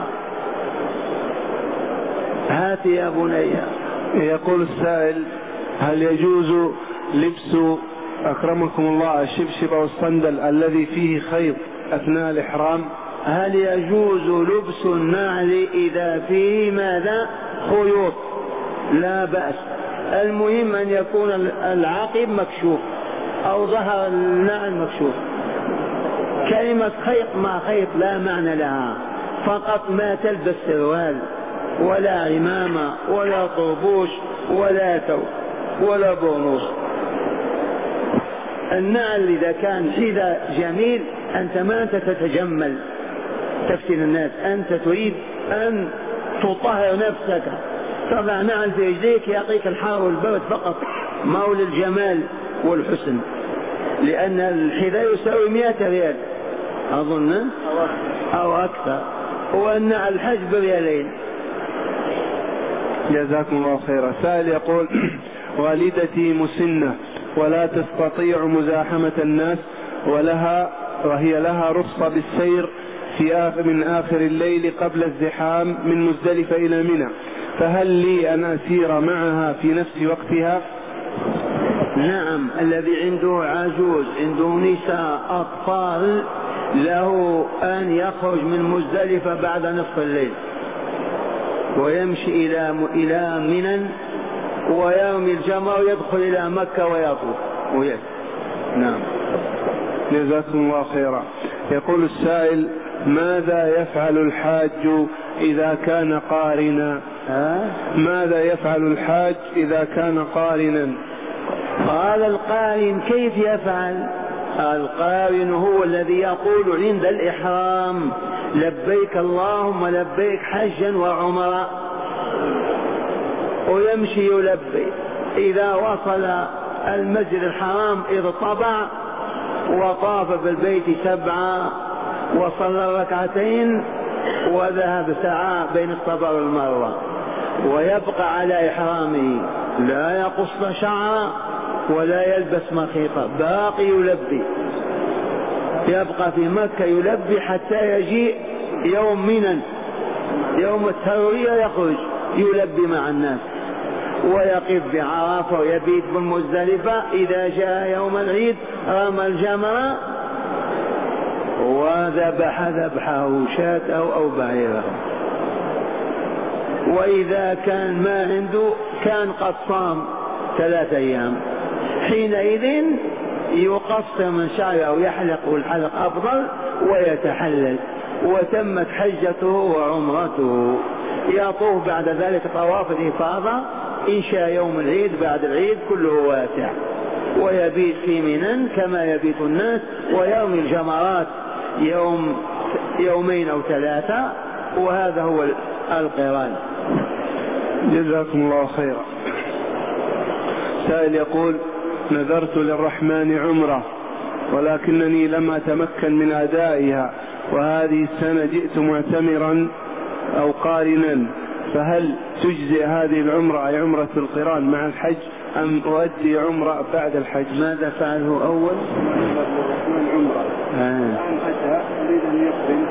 هات يا بني. يقول السائل: هل يجوز لبس أكرمكم الله الشبشب أو الصندل الذي فيه خيط أثناء الإحرام؟ هل يجوز لبس النعل إذا فيه ماذا؟ خيوط؟ لا بأس، المهم أن يكون العقب مكشوف أو ظهر النعل مكشوف. كلمة خيط مع خيط لا معنى لها، فقط ما تلبس سروال ولا عمامة ولا طربوش ولا ثوب ولا بونوس. النعل إذا كان حذاء جميل أنت ما أنت تتجمل تفتن الناس، أنت تريد أن تطهر نفسك، تضع نعل في رجليك يعطيك الحار والبرد فقط، ما هو للجمال والحسن، لأن الحذاء يساوي مئة ريال أظن أو أكثر، والنعل الحج بريالين. جزاكم الله خيرا. سائل يقول: والدتي مسنة ولا تستطيع مزاحمة الناس، ولها وهي لها رخصة بالسير في آخر من آخر الليل قبل الزحام من مزدلفة إلى منى، فهل لي أن أسير معها في نفس وقتها؟ نعم، الذي عنده عجوز عنده نساء أطفال له أن يخرج من مزدلفة بعد نصف الليل ويمشي إلى إلى منى ويرمي الجمر ويدخل إلى مكة ويطوف ويسر. نعم. جزاكم الله خيرا. يقول السائل: ماذا يفعل الحاج إذا كان قارنا؟ ماذا يفعل الحاج إذا كان قارنا؟ قال القارن كيف يفعل؟ القارن هو الذي يقول عند الإحرام: لبيك اللهم لبيك حجا وعمرا، ويمشي يلبي. إذا وصل المسجد الحرام اضطبع وطاف بالبيت سبعة وصلى ركعتين وذهب سعى بين الصفا والمروة، ويبقى على إحرامه، لا يقص شعره ولا يلبس مخيطة، باقي يلبي، يبقى في مكة يلبي حتى يجيء يوم منى يوم التروية يخرج يلبي مع الناس ويقف بعرفة ويبيت بالمزدلفة. إذا جاء يوم العيد رمى الجمرة وذبح ذبحه شاته أو بعيره. وإذا كان ما عنده كان قد صام ثلاثة أيام، حينئذ يقصر من شعره أو يحلق، والحلق أفضل، ويتحلل، وتمت حجته وعمرته. يطوف بعد ذلك طواف الإفاضة إن شاء يوم العيد بعد العيد كله واسع، ويبيت في منى كما يبيت الناس، ويرمي الجمرات يوم يومين أو ثلاثة، وهذا هو القران. جزاكم الله خيرا. سائل يقول: نذرت للرحمن عمرة ولكنني لم أتمكن من أدائها، وهذه السنة جئت معتمرا أو قارنا، فهل تجزئ هذه العمرة أي عمرة القران مع الحج أم أؤدي عمرة بعد الحج؟ ماذا فعله أول؟ عمرة آه. أريد أن يقبل.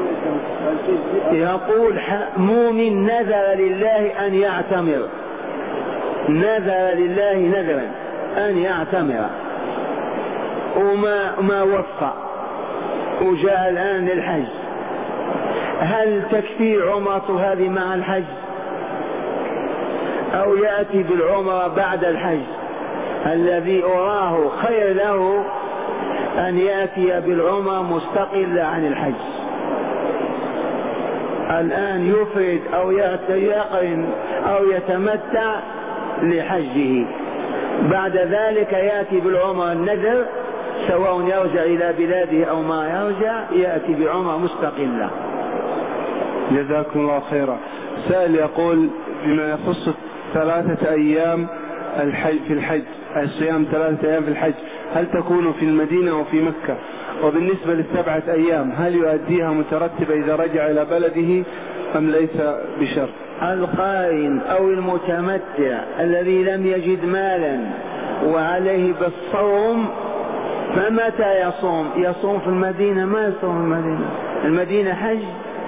يقول مؤمن نذر لله أن يعتمر، نذر لله نذرا أن يعتمر وما ما وفى وجاء الآن للحج، هل تكفي عمرته هذه مع الحج أو يأتي بالعمرة بعد الحج؟ الذي أراه خير له أن يأتي بالعمرة مستقلة عن الحج، الآن يفرد أو يقرن أو يتمتع لحجه، بعد ذلك يأتي بالعمرة النذر، سواء يرجع إلى بلاده أو ما يرجع، يأتي بعمرة مستقلة. جزاكم الله خيرا. سائل يقول: بما يخص ثلاثة أيام الحج في الحج، الصيام ثلاثة أيام في الحج، هل تكون في المدينة وفي مكة؟ وبالنسبة للسبعة أيام هل يؤديها مترتبة إذا رجع إلى بلده أم ليس بشرط؟ القارن أو المتمتع الذي لم يجد مالا وعليه بالصوم، فمتى يصوم؟ يصوم في المدينة؟ ما يصوم في المدينة، المدينة حج.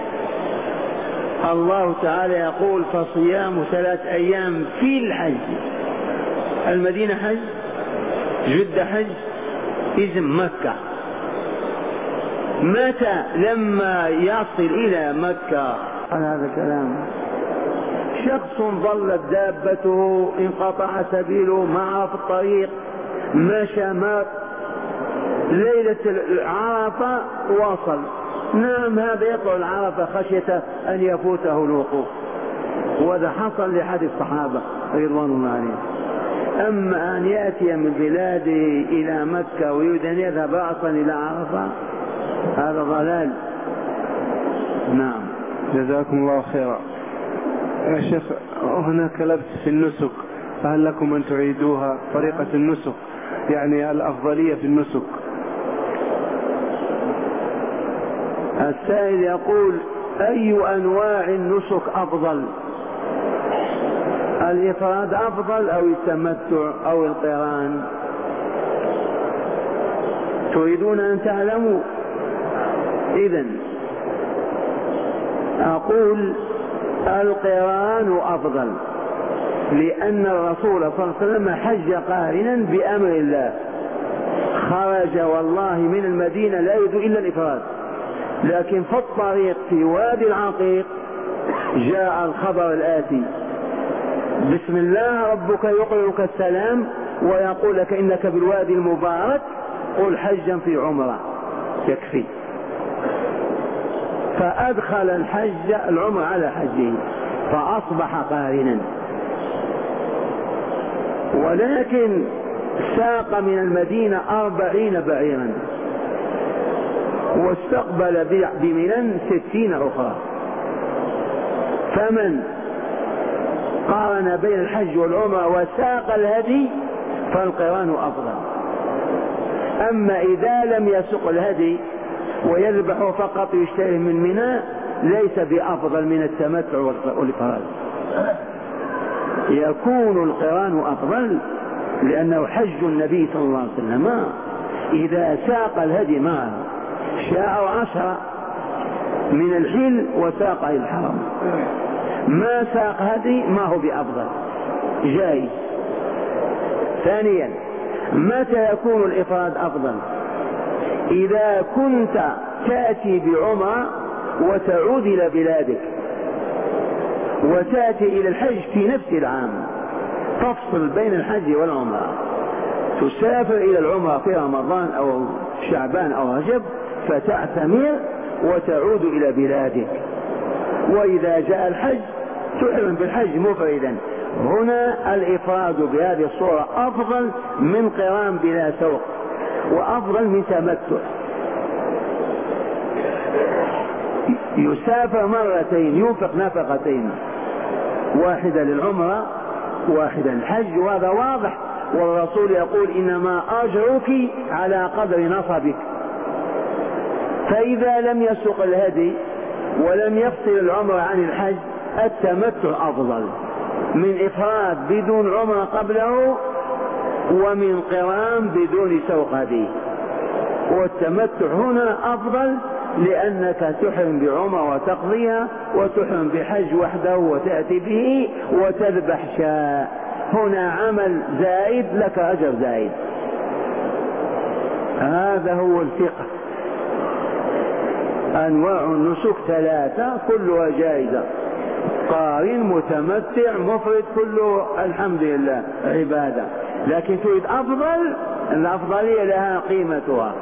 الله تعالى يقول: فصيام ثلاث أيام في الحج. المدينة حج، جدة حج، إذن مكة. متى؟ لما يصل إلى مكة. هذا كلام. شخص ضلت دابته، انقطع سبيله، معه في الطريق، مشى مات، ليلة عرفة وصل، نعم هذا يطلع العرفة خشية أن يفوته الوقوف، وهذا حصل لأحد الصحابة رضوان الله عليهم. أما أن يأتي من بلاده إلى مكة ويريد أن يذهب رأسا إلى عرفة هذا ضلال. نعم. جزاكم الله خيرا. يا شيخ هناك لبس في النسك، فهل لكم أن تعيدوها طريقة النسك، يعني الأفضلية في النسك؟ السائل يقول أي أنواع النسك أفضل؟ الإفراد أفضل أو التمتع أو القران؟ تريدون أن تعلموا؟ إذن أقول القران أفضل، لأن الرسول صلى الله عليه وسلم حج قارنا بأمر الله، خرج والله من المدينة لا يريد إلا الإفراد، لكن في الطريق في وادي العقيق جاء الخبر الآتي: بسم الله ربك يقرئك السلام ويقول لك إنك بالوادي المبارك، قل حجا في عمرة يكفي. فأدخل الحج العمر على حجه فأصبح قارنا، ولكن ساق من المدينة أربعين بعيرا واستقبل بمنى ستين أخرى. فمن قارن بين الحج والعمرة وساق الهدي فالقران أفضل. أما إذا لم يسق الهدي ويذبح فقط يشتري من منى ليس بأفضل من التمتع والإفراد، يكون القران أفضل لأنه حج النبي صلى الله عليه وسلم إذا ساق الهدي معه، شاء عشرة من الحل وساق إلى الحرم، ما ساق هدي ما هو بأفضل، جائز. ثانيا متى يكون الإفراد أفضل؟ إذا كنت تأتي بعمرة وتعود إلى بلادك وتأتي إلى الحج في نفس العام، تفصل بين الحج والعمرة، تسافر إلى العمرة في رمضان أو شعبان أو رجب فتعتمر وتعود إلى بلادك، وإذا جاء الحج تحرم بالحج مفردا. هنا الإفراد بهذه الصورة أفضل من قران بلا سوق، وأفضل من تمتع. يسافر مرتين، ينفق نفقتين، واحدة للعمرة واحدة للحج، وهذا واضح، والرسول يقول إنما أجرك على قدر نصبك. فإذا لم يسق الهدي ولم يفصل العمرة عن الحج التمتع أفضل من إفراد بدون عمرة قبله ومن قران بدون سوق هدي. والتمتع هنا أفضل لأنك تحرم بعمرة وتقضيها، وتحرم بحج وحده وتأتي به وتذبح شاء، هنا عمل زائد لك أجر زائد. هذا هو الفقه. أنواع النسك ثلاثة كلها جائزة، قارن متمتع مفرد كله الحمد لله عبادة، لكن تريد أفضل، الأفضلية لها قيمتها.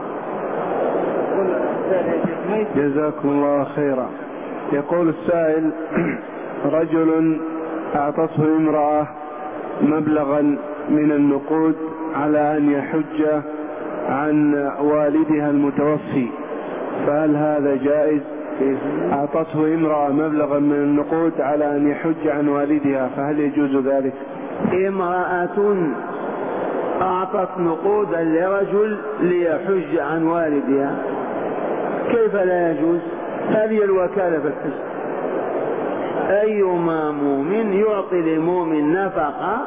جزاكم الله خيرا. يقول السائل: رجل أعطته امرأة مبلغا من النقود على أن يحج عن والدها المتوفي، فهل هذا جائز؟ أعطته امرأة مبلغا من النقود على أن يحج عن والدها، فهل يجوز ذلك؟ امرأة أعطت نقودا لرجل ليحج عن والدها، كيف لا يجوز؟ هذه الوكالة في الحج. أيما مؤمن يعطي لمؤمن نفقة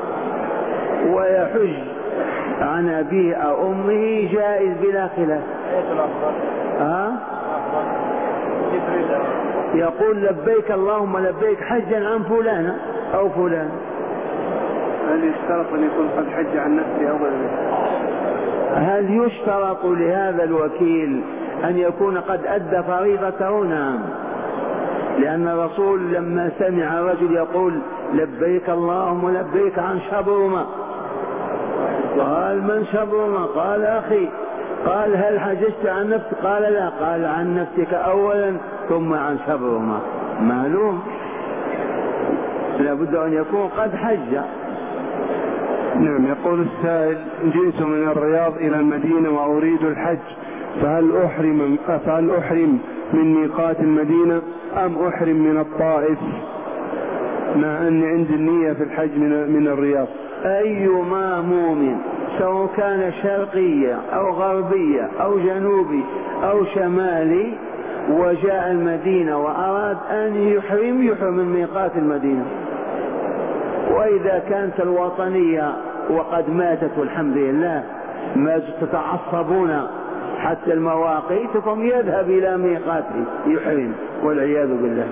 ويحج عن أبيه أو أمه جائز بلا خلاف. ها؟ يقول لبيك اللهم لبيك حجا عن فلان أو فلان. هل يشترط أن يكون قد حج عن نفسه أولا؟ هل يشترط لهذا الوكيل أن يكون قد أدى فريضته؟ نعم، لأن الرسول لما سمع رجل يقول لبيك اللهم لبيك عن شبرمة، قال من شبرمة؟ قال أخي. قال هل حججت عن نفسك؟ قال لا. قال عن نفسك أولا ثم عن شبرمة. معلوم لابد أن يكون قد حج. نعم. يقول السائل: جئت من الرياض إلى المدينة وأريد الحج، فهل أحرم, فهل أحرم من ميقات المدينة أم أحرم من الطائف، مع أني عندي النية في الحج من, من الرياض؟ أيما مؤمن سواء كان شرقية أو غربية أو جنوبي أو شمالي وجاء المدينة وأراد أن يحرم يحرم من ميقات المدينة. وإذا كانت الوطنية وقد ماتت والحمد لله، ما تتعصبون حتى المواقيتكم، يذهب إلى ميقاته يحرم والعياذ بالله.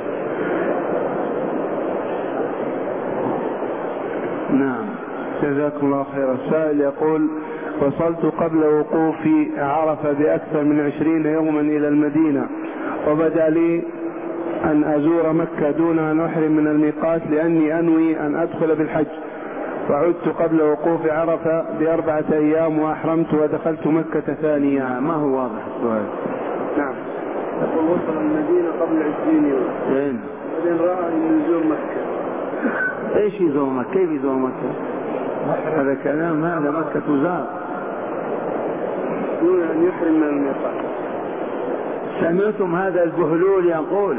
نعم. جزاكم الله خيرا. السائل يقول: وصلت قبل وقوف عرفة بأكثر من عشرين يوما إلى المدينة، وبدا لي أن أزور مكة دون أن أحرم من الميقات لأني أنوي أن أدخل بالحج، فعدت قبل وقوف عرفة بأربعة أيام وأحرمت ودخلت مكة ثانية. ما هو واضح السؤال؟ نعم. يقول: وصل المدينة قبل عشرين يوم، إيه؟ بعدين رأى أن يزور مكة. إيش يزور مكة؟ كيف يزور مكة؟ هذا كلام، هذا مكة تزار دون أن يحرم من الميقات. سمعتم هذا البهلول يقول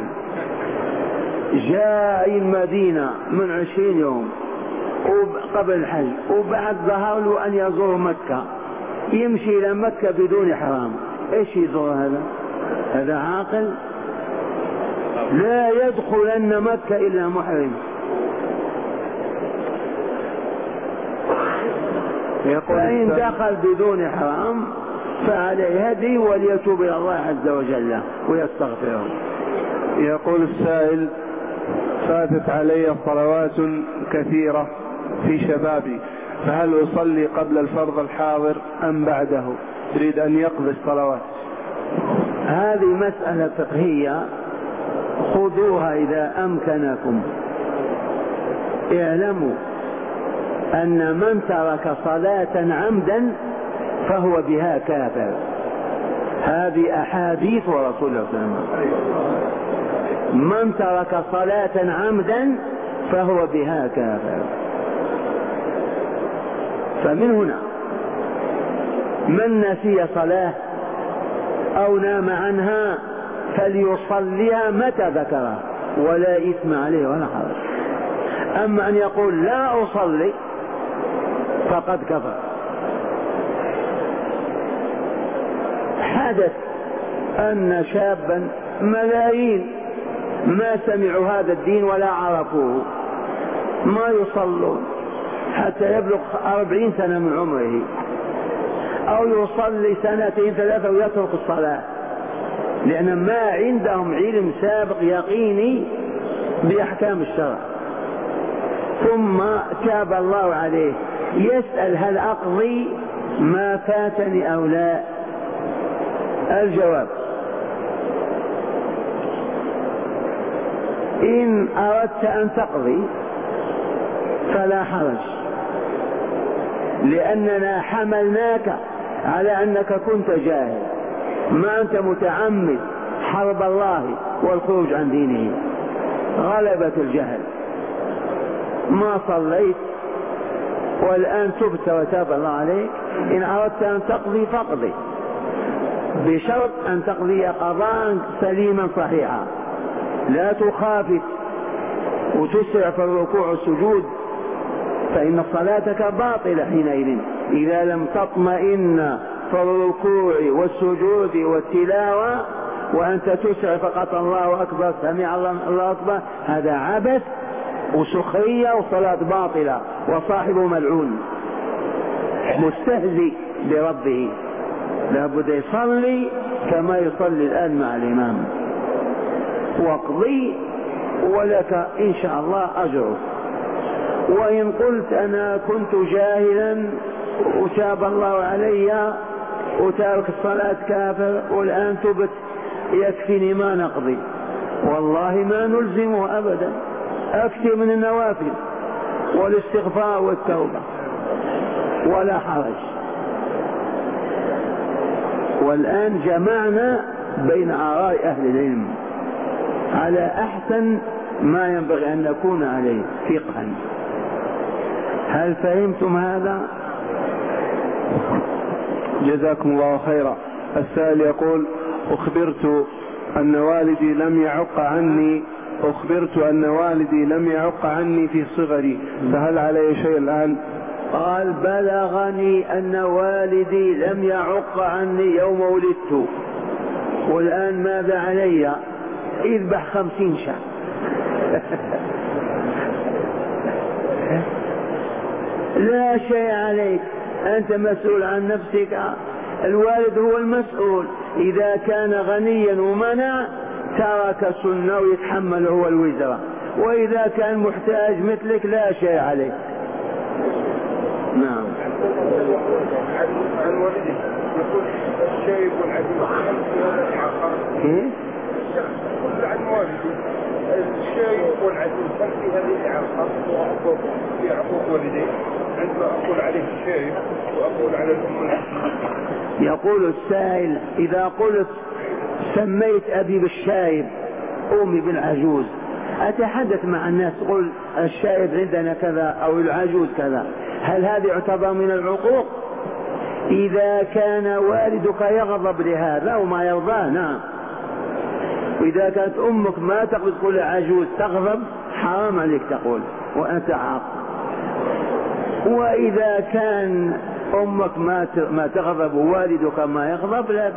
جاء المدينة من عشرين يوم قبل الحج، وبعد ظهر له أن يزور مكة، يمشي إلى مكة بدون حرام. إيش يزور هذا؟ هذا عاقل؟ لا يدخلن مكة إلا محرم. فإن دخل بدون حرام فعليه هدي وليتوب إلى الله عز وجل ويستغفره. يقول السائل: فاتت علي صلوات كثيرة في شبابي، فهل أصلي قبل الفرض الحاضر أم بعده؟ يريد أن يقضي الصلوات. هذه مسألة فقهية خذوها إذا أمكنكم. اعلموا أن من ترك صلاة عمدا فهو بها كافر. هذه أحاديث رسول الله صلى الله عليه وسلم. من ترك صلاة عمدا فهو بها كافر. فمن هنا من نسي صلاة أو نام عنها فليصليها متى ذكرها ولا إثم عليه ولا حرج. أما أن يقول لا أصلي فقد كفر. حدث أن شابا ملايين ما سمعوا هذا الدين ولا عرفوه، ما يصلون حتى يبلغ أربعين سنة من عمره، أو يصلي سنتين ثلاثة ويترك الصلاة، لأن ما عندهم علم سابق يقيني بأحكام الشرع. ثم تاب الله عليه، يسأل هل أقضي ما فاتني أو لا؟ الجواب: إن أردت أن تقضي فلا حرج، لأننا حملناك على أنك كنت جاهل، ما أنت متعمد حرب الله والخروج عن دينه، غلبة الجهل، ما صليت والآن تبت وتاب الله عليك. إن أردت أن تقضي فاقضي، بشرط أن تقضي قضاء سليما صحيحا، لا تخافت وتسرع في الركوع والسجود، فإن صلاتك باطلة حينئذ إذا لم تطمئن في الركوع والسجود والتلاوة وأنت تسرع فقط الله أكبر سمع الله أكبر. هذا عبث وسخرية وصلاة باطلة وصاحبه ملعون مستهزئ بربه. لابد يصلي كما يصلي الآن مع الإمام، واقضي ولك إن شاء الله أجر. وإن قلت أنا كنت جاهلا وتاب الله علي وتارك الصلاة كافر، والآن تبت يكفيني ما نقضي. والله ما نلزمه أبدا، أكثر من النوافل والاستغفار والتوبة ولا حرج. والآن جمعنا بين آراء أهل العلم على أحسن ما ينبغي أن نكون عليه فقها. هل فهمتم هذا؟ جزاكم الله خيرا. السائل يقول: أخبرت أن والدي لم يعق عني أخبرت أن والدي لم يعق عني في صغري، فهل علي شيء الآن؟ قال: بلغني أن والدي لم يعق عني يوم ولدت، والآن ماذا علي؟ اذبح خمسين شاة. لا شيء عليك، أنت مسؤول عن نفسك، الوالد هو المسؤول. إذا كان غنيا ومنع ترك سنة ويتحمل هو الوزر، وإذا كان محتاج مثلك لا شيء عليك. نعم. عن والدي يقول الشيب والعجوز كيف؟ عن والدي الشيب والعجوز هل في هذه العلاقة وأعقوب في عقوق والدي عندما أقول عليه الشيب وأقول على الأم؟ يقول السائل: إذا قلت سميت أبي بالشايب أمي بالعجوز، أتحدث مع الناس قل الشايب عندنا كذا أو العجوز كذا، هل هذا يعتبر من العقوق؟ إذا كان والدك يغضب لهذا وما يرضاه نعم. وإذا كانت أمك ما تقول تقول عجوز تغضب حرام عليك تقول وأنت عاق. وإذا كان أمك ما تغضب ووالدك ما يغضب لا